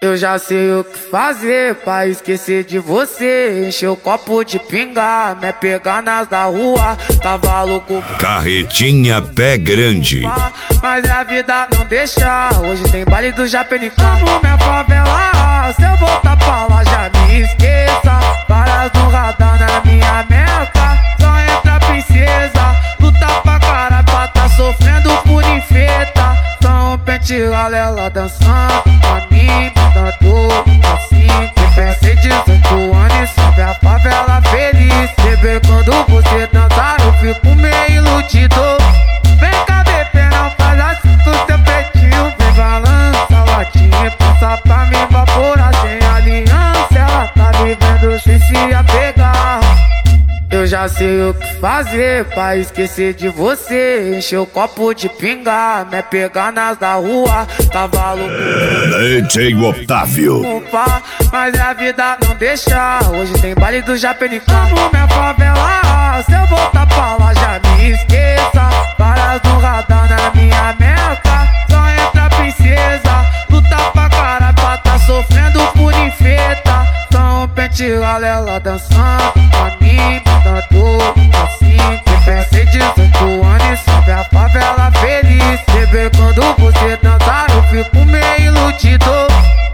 Eu já sei o que fazer pra esquecer de você. Encher o copo de pinga, me pegar nas da rua. Tava louco. Carretinha Pé Grande. Mas a vida não deixa. Hoje tem baile do Japenicano. Minha favela, se eu voltar pra lá já me esqueça. Várias no radar na minha meta. Só entra princesa. Luta pra caralho pra tá sofrendo por infeta. Só um pente galela dançando pra mim. Assim, que pensei 18 anos, sobe a favela feliz. Bebê, quando você dança, eu fico meio iludido. Vem cá, bebê, não faz assim com seu peitinho. Vem balança, latinha, passa pra me evaporar sem aliança. Ela tá vivendo sem se apegar. Eu já sei o que fazer pra esquecer de você. Encher o copo de pinga, me pegar nas da rua. Tava louco. DJ Otávio. Mas a vida não deixa. Hoje tem baile do Japenicano. Minha favela, se eu voltar pra lá já me esqueça. Várias no radar na minha meta. Só entra princesa. Luta pra caralho pra tá sofrendo por infeta. Só um pente galela dançando pra mim. Assim, que pensei 18 anos, sobe a favela feliz. Bebê, quando você dança, eu fico meio iludido.